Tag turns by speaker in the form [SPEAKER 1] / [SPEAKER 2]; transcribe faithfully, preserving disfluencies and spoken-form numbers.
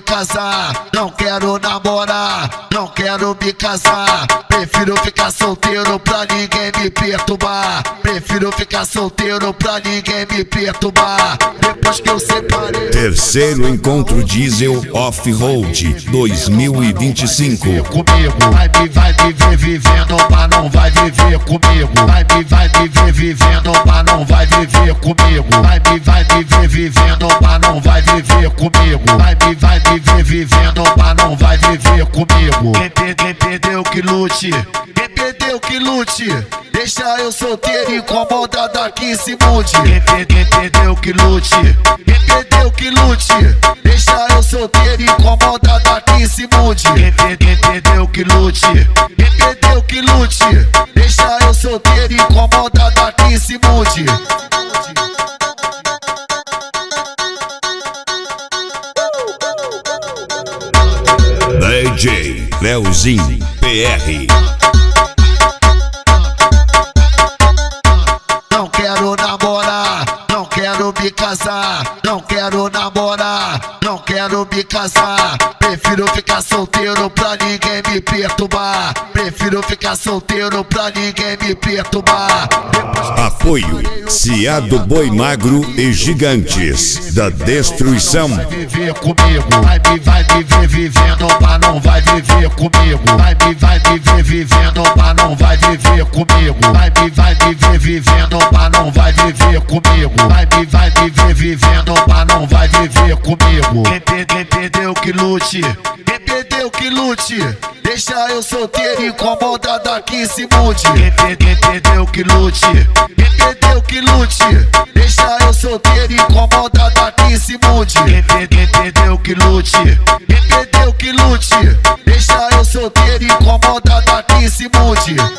[SPEAKER 1] casar, não quero namorar, não quero me casar. Prefiro ficar solteiro pra ninguém me perturbar. Prefiro ficar solteiro pra ninguém me perturbar. Depois que eu separei.
[SPEAKER 2] Terceiro encontro diesel off-road dois mil e vinte e cinco.
[SPEAKER 1] Comigo, vai me, vai me ver vivendo, mas não vai viver comigo. Vai me, vai me ver vivendo, mas não vai viver comigo. Vai me, vai me ver vivendo, mas não vai viver comigo. Vai me, vai me ver vivendo, mas não vai viver comigo. Quem, per quem perdeu que lute, quem perdeu que lute. Deixa eu solteiro, incomodado aqui se mude. Quem, per quem perdeu que lute, quem perdeu que lute. Deixa eu solteiro, incomodado aqui se mude. Quem, per quem perdeu que lute, quem perdeu que lute. Deixa eu solteiro, incomodado aqui se mude.
[SPEAKER 2] D J Leozinho P R.
[SPEAKER 1] Não quero namorar, não quero me casar, não quero namorar, não quero me casar. Prefiro ficar solteiro pra ninguém me perturbar. Prefiro ficar solteiro pra ninguém me perturbar.
[SPEAKER 2] Apoio Ciado Boi Magro e Gigantes da Destruição.
[SPEAKER 1] Vai viver comigo, vai me, vai me ver vivendo, mas não vai viver comigo. Vai me, vai me ver vivendo, mas não vai viver comigo. Vai me, vai me ver vivendo, mas não vai viver comigo. Vai me, vai me ver vivendo, mas não vai viver comigo. Quem, per quem perdeu que lute, quem perdeu que lute. Deixa eu solteiro, incomodado aqui se mude. Quem, per quem perdeu que lute, quem perdeu que lute. Deixa eu solteiro, incomodado aqui se mude. Quem, per quem perdeu que lute, quem perdeu que lute. Deixa eu solteiro, incomodado aqui se mude.